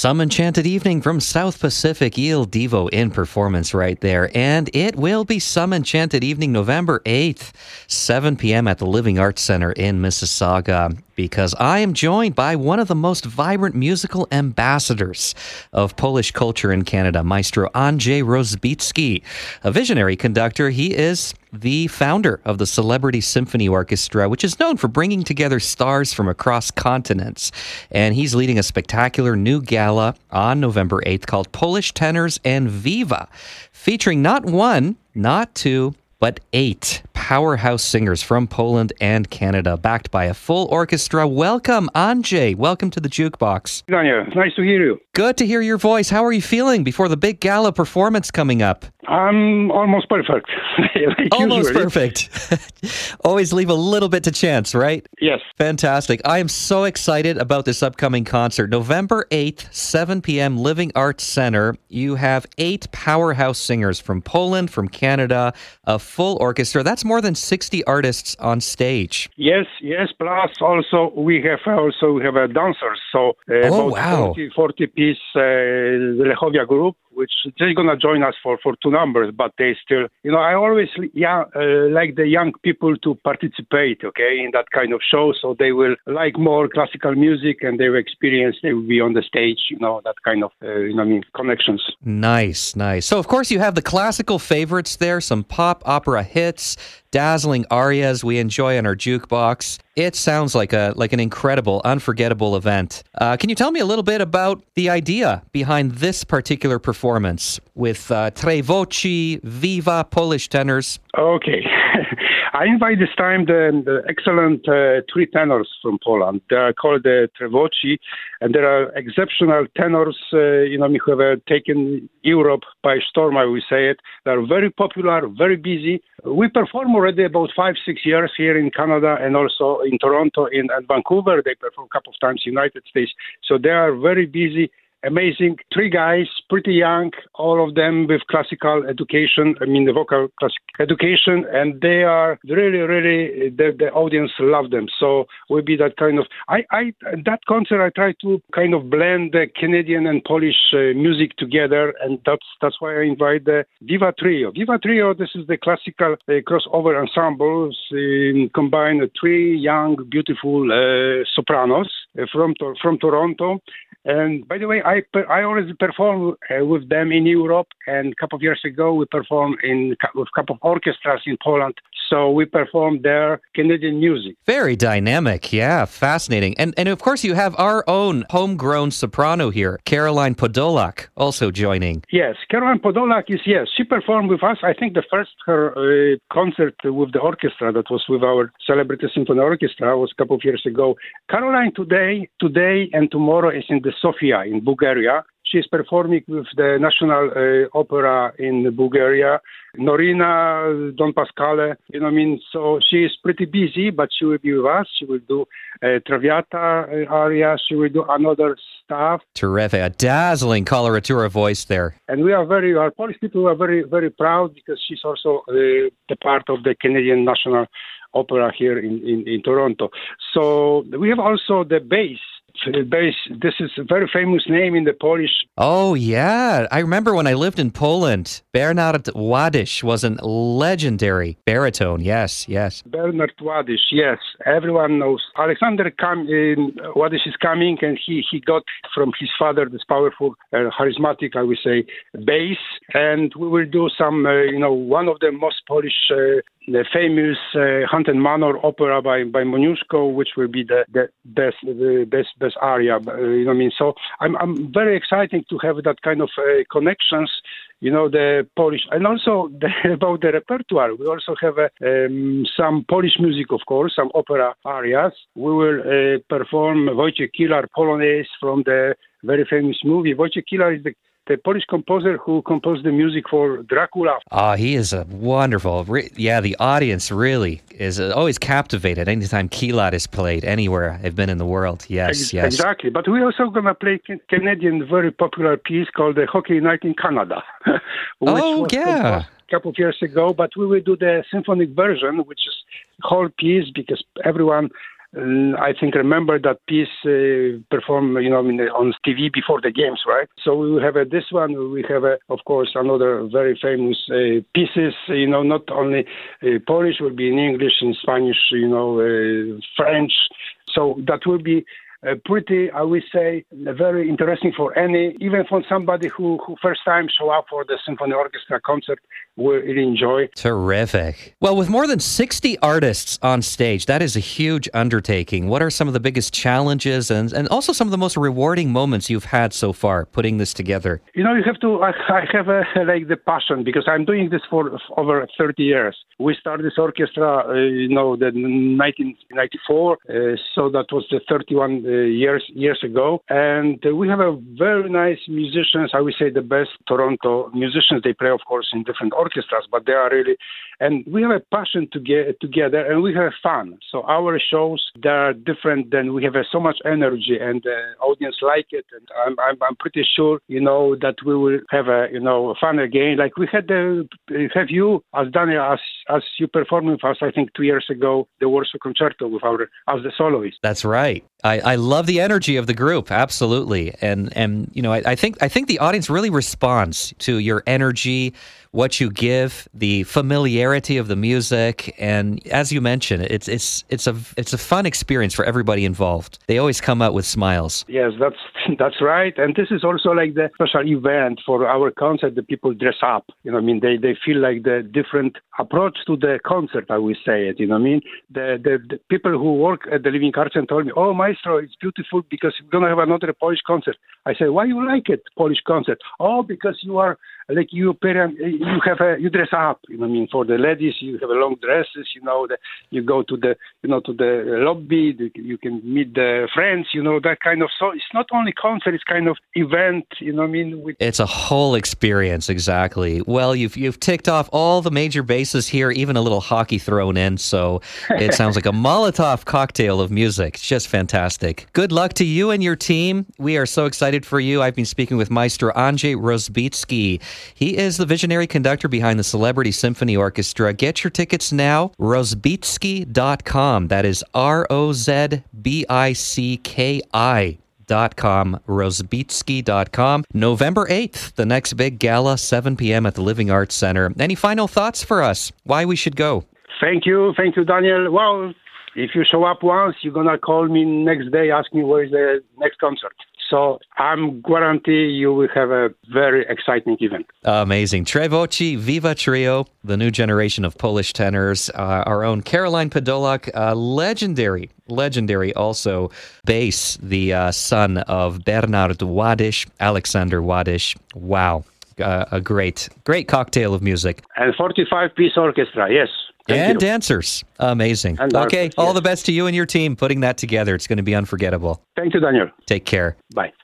Some enchanted evening from South Pacific, Il Divo in performance right there. And it will be Some Enchanted Evening, November 8th, 7 p.m. at the Living Arts Center in Mississauga, because I am joined by one of the most vibrant musical ambassadors of Polish culture in Canada, Maestro Andrzej Rozbicki, a visionary conductor. He is the founder of the Celebrity Symphony Orchestra, which is known for bringing together stars from across continents. And he's leading a spectacular new gala on November 8th called Polish Tenors and Viva, featuring not one, not two, but 8 powerhouse singers from Poland and Canada, backed by a full orchestra. Welcome, Andrzej. Welcome to the Jukebox. Daniel, nice to hear you. Good to hear your voice. How are you feeling before the big gala performance coming up? I'm almost perfect. Like almost usually. Perfect. Always leave a little bit to chance, right? Yes. Fantastic. I am so excited about this upcoming concert. November 8th, 7 p.m., Living Arts Center. You have 8 powerhouse singers from Poland, from Canada, a full orchestra. That's more than 60 artists on stage. Yes. Plus, also we have dancers. So oh, about wow. 40 piece the Lechowia group, which they're gonna join us for 2 numbers, but they still, I always like the young people to participate, in that kind of show, so they will like more classical music and their experience. They will be on the stage, that kind of, connections. Nice. So, of course, you have the classical favorites there, some pop opera hits, dazzling arias we enjoy on our jukebox. It sounds like an incredible, unforgettable event. Can you tell me a little bit about the idea behind this particular performance with Tre Voci, Viva, Polish tenors? Okay. I invite this time the excellent 3 tenors from Poland. They are called the Tre Voci, and they are exceptional tenors, who have taken Europe by storm, I will say it. They are very popular, very busy. We perform already about 5-6 years here in Canada and also in Toronto and Vancouver. They perform a couple of times in the United States. So they are very busy. Amazing. 3 guys, pretty young, all of them with classical education, the vocal classical education, and they are really, the audience love them. So will be that kind of, that concert I try to kind of blend the Canadian and Polish music together, and that's why I invite the Viva Trio. Viva Trio, this is the classical crossover ensembles, combine 3 young, beautiful sopranos from Toronto. And by the way, I already perform with them in Europe, and a couple of years ago we performed with a couple of orchestras in Poland. So we perform their Canadian music. Very dynamic, yeah, fascinating. And of course you have our own homegrown soprano here, Caroline Podolak, also joining. Yes, Caroline Podolak she performed with us. I think the first her concert with the orchestra, that was with our Celebrity Symphony Orchestra, was a couple of years ago. Caroline today and tomorrow is in the Sofia in Bulgaria. She's performing with the National Opera in Bulgaria, Norina, Don Pasquale, so she is pretty busy, but she will be with us. She will do Traviata aria, she will do another stuff. Terrific, a dazzling coloratura voice there. And our Polish people are very, very proud, because she's also the part of the Canadian National Opera here in Toronto. So we have also the bass. This is a very famous name in the Polish. Oh, yeah. I remember when I lived in Poland, Bernard Ładysz was a legendary baritone. Yes. Bernard Ładysz, yes. Everyone knows. Alexander Ładysz is coming, and he got from his father this powerful, charismatic, I would say, bass. And we will do some, one of the most Polish the famous Hunt and Manor opera by Moniuszko, which will be the best aria. So I'm very excited to have that kind of connections. The Polish, and also about the repertoire. We also have some Polish music, of course, some opera arias. We will perform Wojciech Kilar Polonaise from the very famous movie. Wojciech Kilar is the Polish composer who composed the music for Dracula. He is a wonderful. The audience really is always captivated anytime Kilar is played anywhere I've been in the world. Yes. Exactly. But we're also going to play Canadian very popular piece called the Hockey Night in Canada. A couple of years ago, but we will do the symphonic version, which is whole piece, because everyone I think, remember that piece performed, on TV before the games, right? So we will have this one. We have, of course, another very famous pieces, not only Polish, will be in English, in Spanish, French. So that will be pretty, I would say, very interesting for even for somebody who first time show up for the symphony orchestra concert will really enjoy. Terrific. Well, with more than 60 artists on stage, that is a huge undertaking. What are some of the biggest challenges and also some of the most rewarding moments you've had so far putting this together? You have to, I have the passion because I'm doing this for over 30 years. We started this orchestra, the 1994, so that was the 31 years ago. And we have a very nice musicians, I would say the best Toronto musicians. They play, of course, in different orchestras, but they are really, and we have a passion to get together and we have fun. So our shows, they are different than we have so much energy and the audience like it. And I'm pretty sure, that we will have fun again. Like we had have you, as Daniel, as you performed with us, I think 2 years ago, the Warsaw Concerto with as the soloist. That's right. I love the energy of the group, absolutely, and I think the audience really responds to your energy, what you give, the familiarity of the music, and as you mentioned, it's a fun experience for everybody involved. They always come out with smiles. Yes, that's right, and this is also like the special event for our concert. The people dress up, they feel like the different approach to the concert. I will say it, The people who work at the Living Arts and told me, "Oh, Maestro, it's beautiful because we're gonna have another Polish concert." I said, "Why you like it, Polish concert?" "Oh, because you are like you dress up. For the ladies, you have long dresses. You go to the lobby. You can meet the friends. That kind of. So it's not only concert; it's kind of event. It's a whole experience, exactly. Well, you've ticked off all the major bases here, even a little hockey thrown in. So it sounds like a Molotov cocktail of music. It's just fantastic. Good luck to you and your team. We are so excited for you. I've been speaking with Maestro Andrzej Rozbicki. He is the visionary conductor behind the Celebrity Symphony Orchestra. Get your tickets now, rozbicki.com. That is ROZBICKI.com, rozbicki.com. November 8th, the next big gala, 7 p.m. at the Living Arts Center. Any final thoughts for us? Why we should go? Thank you, Daniel. Well, if you show up once, you're going to call me next day, ask me where is the next concert. So I'm guarantee you will have a very exciting event. Amazing. Tre Voci Viva Trio, the new generation of Polish tenors. Our own Caroline Podolak, legendary also bass, the son of Bernard Ładysz, Alexander Ładysz. Wow. A great cocktail of music. And 45-piece orchestra, yes. And dancers. Amazing. Okay, all the best to you and your team putting that together. It's going to be unforgettable. Thank you, Daniel. Take care. Bye.